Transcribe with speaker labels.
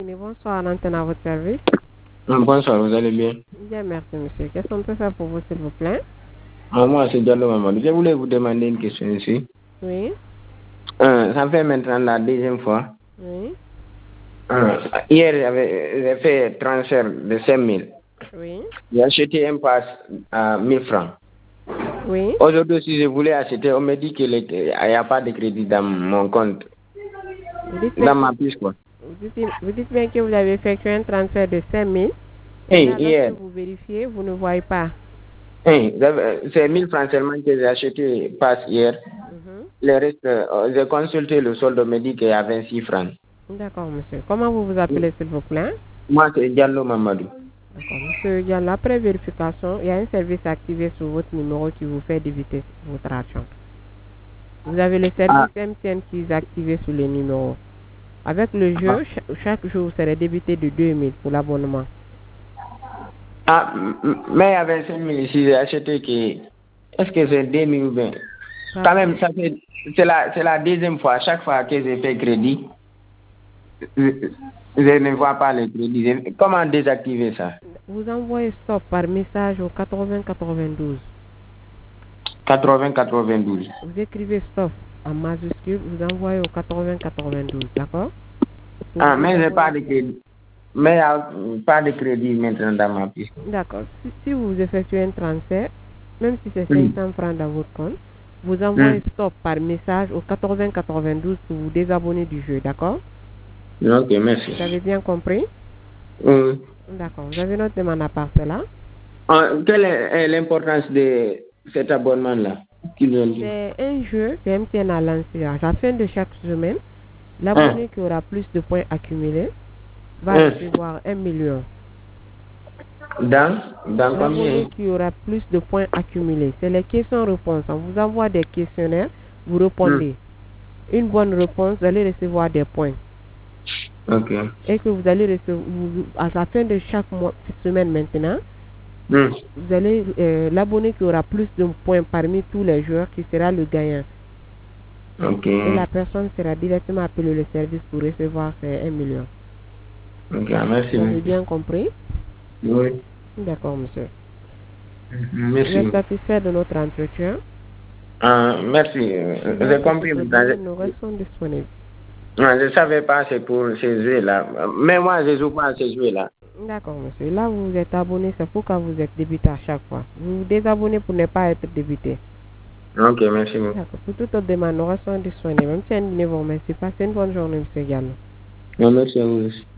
Speaker 1: Bonsoir, l'antenne à votre service.
Speaker 2: Bonsoir, vous allez bien?
Speaker 1: Bien, merci, monsieur. Qu'est-ce qu'on peut faire pour vous, s'il vous plaît?
Speaker 2: Moi, c'est Diallo Mamadou. Je voulais vous demander une question ici.
Speaker 1: Oui.
Speaker 2: Ça fait maintenant la deuxième fois.
Speaker 1: Oui.
Speaker 2: Hier, j'ai fait un transfert de 5 000.
Speaker 1: Oui.
Speaker 2: J'ai acheté un pass à 1 000 francs.
Speaker 1: Oui.
Speaker 2: Aujourd'hui, si je voulais acheter, on me dit qu'il n'y a pas de crédit dans mon compte, dans ma puce, quoi.
Speaker 1: Vous dites bien que vous avez effectué un transfert de 5 000.
Speaker 2: Hey,
Speaker 1: Là,
Speaker 2: hier.
Speaker 1: lorsque vous vérifiez, vous ne voyez pas.
Speaker 2: Hey, c'est 1 000 francs seulement que j'ai acheté pass hier. Le reste, j'ai consulté le solde, on me dit qu'il y a 26 francs.
Speaker 1: D'accord, monsieur. Comment vous vous appelez, s'il vous plaît?
Speaker 2: Moi, c'est Diallo Mamadou.
Speaker 1: D'accord, monsieur Diallo. Après vérification, il y a un service activé sur votre numéro qui vous fait débiter votre argent. Vous avez le service MTN qui est activé sur le numéro. Avec le jeu, chaque jour, vous serez débité de 2 000 pour l'abonnement.
Speaker 2: Mais il y a 25 000 ici, j'ai acheté que... Est-ce que c'est 2 000 ou bien? Quand même, c'est la deuxième fois. Chaque fois que j'ai fait crédit, je ne vois pas le crédit. Comment désactiver ça?
Speaker 1: Vous envoyez stop par message au 8092.
Speaker 2: 8092.
Speaker 1: Vous écrivez stop en majuscule, vous envoyez au 8092, d'accord?
Speaker 2: Mais j'ai pas de crédit. Mais il n'y a pas de crédit maintenant dans ma piste.
Speaker 1: D'accord. Si vous effectuez un transfert, même si c'est 500 francs dans votre compte, vous envoyez stop par message au 8092 pour vous désabonner du jeu, d'accord?
Speaker 2: Ok, merci.
Speaker 1: Vous avez bien compris?
Speaker 2: Oui.
Speaker 1: D'accord. Vous avez notre demande à part cela?
Speaker 2: Quelle est l'importance de cet abonnement-là?
Speaker 1: C'est un jeu que MTN a lancé. À la fin de chaque semaine, l'abonné qui aura plus de points accumulés va recevoir 1 million.
Speaker 2: Dans combien?
Speaker 1: L'abonné qui aura plus de points accumulés. C'est les questions-réponses. On vous envoie des questionnaires, vous répondez. Une bonne réponse, vous allez recevoir des points.
Speaker 2: Ok.
Speaker 1: Et que vous allez recevoir, à la fin de chaque semaine maintenant, vous allez, l'abonné qui aura plus de points parmi tous les joueurs qui sera le gagnant.
Speaker 2: Ok.
Speaker 1: Et la personne sera directement appelée le service pour recevoir ses 1 million.
Speaker 2: Ok, merci.
Speaker 1: Vous avez bien compris?
Speaker 2: Oui.
Speaker 1: D'accord, monsieur.
Speaker 2: Merci.
Speaker 1: Vous êtes satisfait de notre entretien?
Speaker 2: Merci. J'ai compris.
Speaker 1: Nous restons disponibles.
Speaker 2: Je ne savais pas c'est pour ces jeux-là. Mais moi, je ne joue pas à ces jeux-là.
Speaker 1: D'accord, monsieur. Là, vous êtes abonné, c'est pourquoi vous êtes débité à chaque fois. Vous vous désabonnez pour ne pas être débité.
Speaker 2: Ok, merci beaucoup.
Speaker 1: D'accord. Pour toute autre demande, nous restons disponibles. Même si un niveau, merci. Passez une bonne journée, monsieur Gallo.
Speaker 2: Merci à vous aussi.